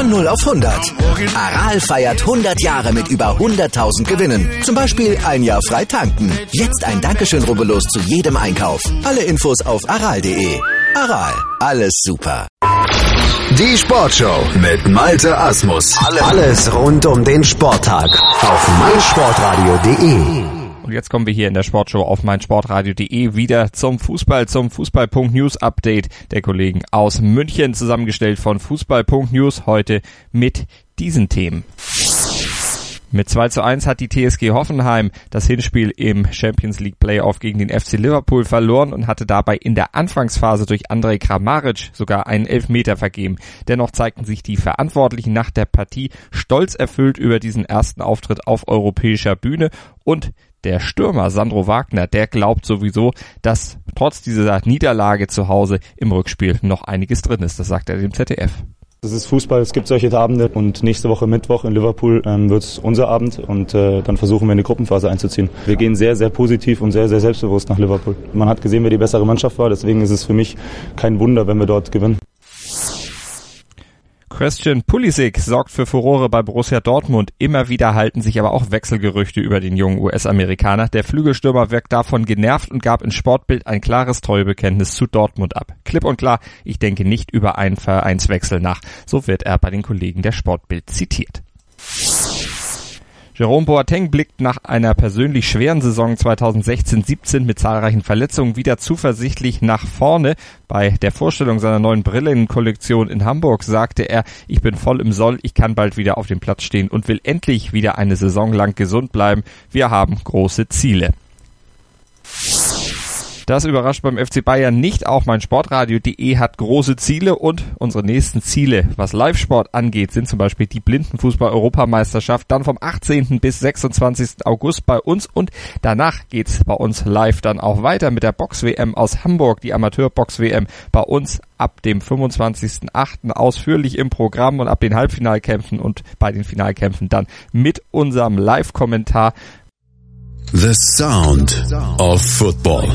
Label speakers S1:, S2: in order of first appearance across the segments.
S1: Von 0 auf 100. Aral feiert 100 Jahre mit über 100.000 Gewinnen. Zum Beispiel ein Jahr frei tanken. Jetzt ein Dankeschön, rubbellos zu jedem Einkauf. Alle Infos auf aral.de. Aral, alles super.
S2: Die Sportshow mit Malte Asmus. Alles rund um den Sporttag auf meinsportradio.de.
S3: Und jetzt kommen wir hier in der Sportshow auf meinsportradio.de wieder zum Fußball.News-Update der Kollegen aus München, zusammengestellt von Fußball.News, heute mit diesen Themen. Mit 2:1 hat die TSG Hoffenheim das Hinspiel im Champions League Playoff gegen den FC Liverpool verloren und hatte dabei in der Anfangsphase durch Andrej Kramaric sogar einen Elfmeter vergeben. Dennoch zeigten sich die Verantwortlichen nach der Partie stolz erfüllt über diesen ersten Auftritt auf europäischer Bühne, und der Stürmer Sandro Wagner, der glaubt sowieso, dass trotz dieser Niederlage zu Hause im Rückspiel noch einiges drin ist. Das sagt er dem ZDF.
S4: Das ist Fußball, es gibt solche Abende, und nächste Woche Mittwoch in Liverpool wird es unser Abend, und dann versuchen wir in die Gruppenphase einzuziehen. Wir gehen sehr, sehr positiv und sehr, sehr selbstbewusst nach Liverpool. Man hat gesehen, wer die bessere Mannschaft war, deswegen ist es für mich kein Wunder, wenn wir dort gewinnen.
S3: Christian Pulisic sorgt für Furore bei Borussia Dortmund. Immer wieder halten sich aber auch Wechselgerüchte über den jungen US-Amerikaner. Der Flügelstürmer wirkt davon genervt und gab in Sportbild ein klares Treuebekenntnis zu Dortmund ab. Klipp und klar, ich denke nicht über einen Vereinswechsel nach. So wird er bei den Kollegen der Sportbild zitiert. Jerome Boateng blickt nach einer persönlich schweren Saison 2016-17 mit zahlreichen Verletzungen wieder zuversichtlich nach vorne. Bei der Vorstellung seiner neuen Brillenkollektion in Hamburg sagte er: Ich bin voll im Soll, ich kann bald wieder auf dem Platz stehen und will endlich wieder eine Saison lang gesund bleiben. Wir haben große Ziele. Das überrascht beim FC Bayern nicht. Auch meinsportradio.de hat große Ziele, und unsere nächsten Ziele, was Live-Sport angeht, sind zum Beispiel die Blindenfußball-Europameisterschaft, dann vom 18. bis 26. August bei uns, und danach geht's bei uns live dann auch weiter mit der Box-WM aus Hamburg, die Amateur-Box-WM bei uns ab dem 25.08. ausführlich im Programm, und ab den Halbfinalkämpfen und bei den Finalkämpfen dann mit unserem Live-Kommentar.
S2: The Sound of Football.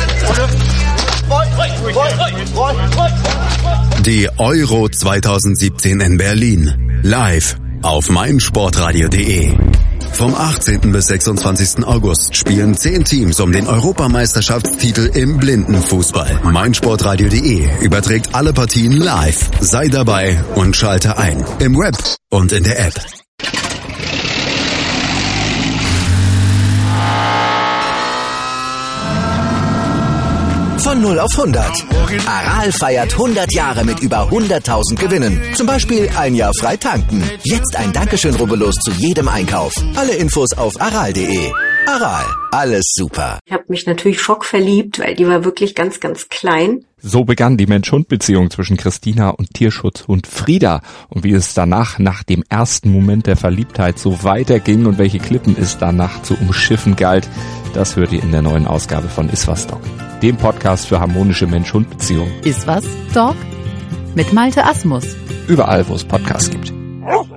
S2: Die Euro 2017 in Berlin. Live auf meinsportradio.de. Vom 18. bis 26. August spielen 10 Teams um den Europameisterschaftstitel im Blindenfußball. meinsportradio.de überträgt alle Partien live. Sei dabei und schalte ein. Im Web und in der App.
S1: Von 0 auf 100. Aral feiert 100 Jahre mit über 100.000 Gewinnen. Zum Beispiel ein Jahr frei tanken. Jetzt ein Dankeschön, rubbellos zu jedem Einkauf. Alle Infos auf aral.de. Aral, alles super.
S5: Ich habe mich natürlich schockverliebt, weil die war wirklich ganz, ganz klein.
S3: So begann die Mensch-Hund-Beziehung zwischen Christina und Tierschutzhund Frieda. Und wie es danach, nach dem ersten Moment der Verliebtheit, so weiterging und welche Klippen es danach zu umschiffen galt, das hört ihr in der neuen Ausgabe von Iswas Dog, dem Podcast für harmonische Mensch-Hund-Beziehungen.
S6: Iswas Dog mit Malte Asmus.
S3: Überall, wo es Podcasts gibt.